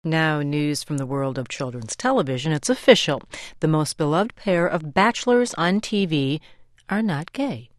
Now, news from the world of children's television. It's official. The most beloved pair of bachelors on TV are not gay.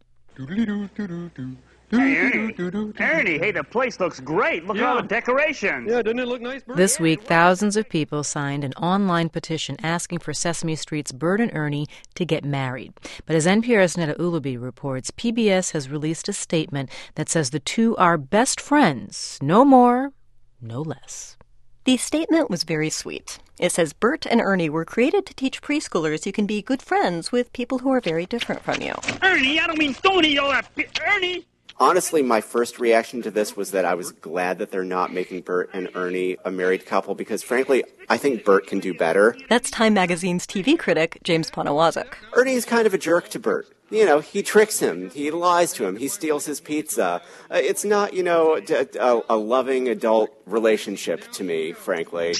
Hey, Ernie, hey, the place looks great. Look at all the decorations. Yeah, doesn't it look nice, Bert? This week, thousands of people signed an online petition asking for Sesame Street's Bert and Ernie to get married. But as NPR's Neda Ulaby reports, PBS has released a statement that says the two are best friends, no more, no less. The statement was very sweet. It says Bert and Ernie were created to teach preschoolers you can be good friends with people who are very different from you. Ernie, I don't mean Tony, all that. Ernie! Honestly, my first reaction to this was that I was glad that they're not making Bert and Ernie a married couple because, frankly, I think Bert can do better. That's Time Magazine's TV critic, James Poniewozik. Ernie's kind of a jerk to Bert. You know, he tricks him, he lies to him, he steals his pizza. It's not, a loving adult relationship to me, frankly.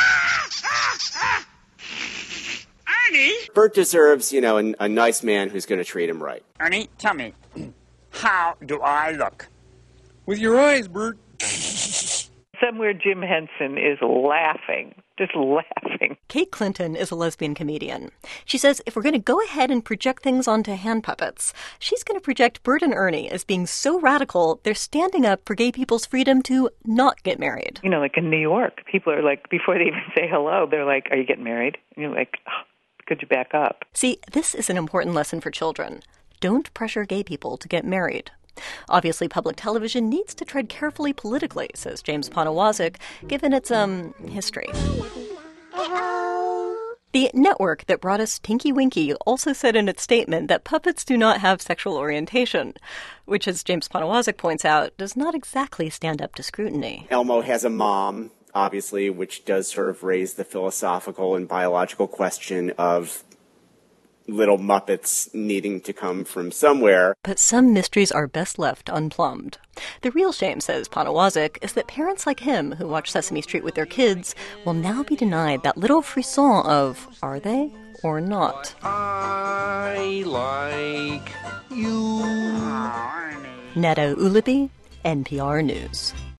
Ernie! Bert deserves, a nice man who's going to treat him right. Ernie, tell me, how do I look? With your eyes, Bert. Somewhere Jim Henson is laughing, just laughing. Kate Clinton is a lesbian comedian. She says if we're going to go ahead and project things onto hand puppets, she's going to project Bert and Ernie as being so radical, they're standing up for gay people's freedom to not get married. You know, like in New York, people are like, before they even say hello, they're like, are you getting married? And you're like, oh, could you back up? See, this is an important lesson for children. Don't pressure gay people to get married. Obviously, public television needs to tread carefully politically, says James Poniewozik, given its, history. The network that brought us Tinky Winky also said in its statement that puppets do not have sexual orientation, which, as James Poniewozik points out, does not exactly stand up to scrutiny. Elmo has a mom, obviously, which does sort of raise the philosophical and biological question of little Muppets needing to come from somewhere. But some mysteries are best left unplumbed. The real shame, says Poniewozik, is that parents like him who watch Sesame Street with their kids will now be denied that little frisson of, are they or not? I like you. Neda Ulaby, NPR News.